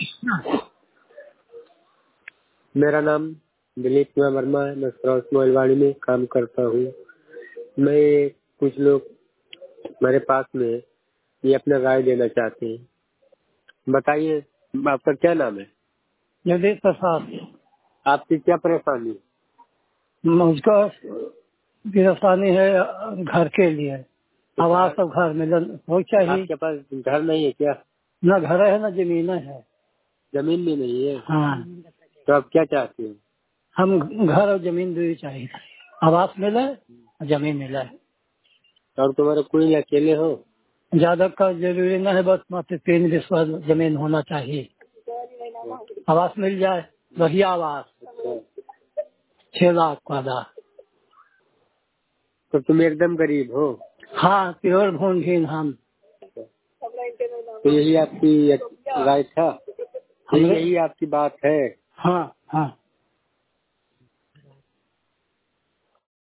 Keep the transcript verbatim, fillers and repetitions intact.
मेरा नाम दिलीप कुमार वर्मा है। मैं सौराष्ट्र मोबाइलवाड़ी में काम करता हूँ। मैं कुछ लोग मेरे पास में ये अपना राय देना चाहते हैं। बताइए, आपका क्या नाम है? जगदीश प्रसाद। आपकी क्या परेशानी? मुझको गिरफ्तानी है घर के लिए, आवास और घर मिलन हो चाहिए। आपके पास घर नहीं है क्या? न घर है न जमीन है। जमीन भी नहीं है? हाँ, तो आप क्या चाहते हैं? हम घर और जमीन भी चाहिए, आवास मिले, जमीन मिले। और तुम्हारे कोई अकेले हो? ज्यादा का जरूरी न है, बस मात्र तीन विश्वास जमीन होना चाहिए। आवास मिल जाए, बढ़िया आवास, छह लाख का दा। तो तुम एकदम गरीब हो? हाँ, प्योर भूमिहीन हम। तो यही आपकी राय था? यही आपकी बात है? हाँ हाँ।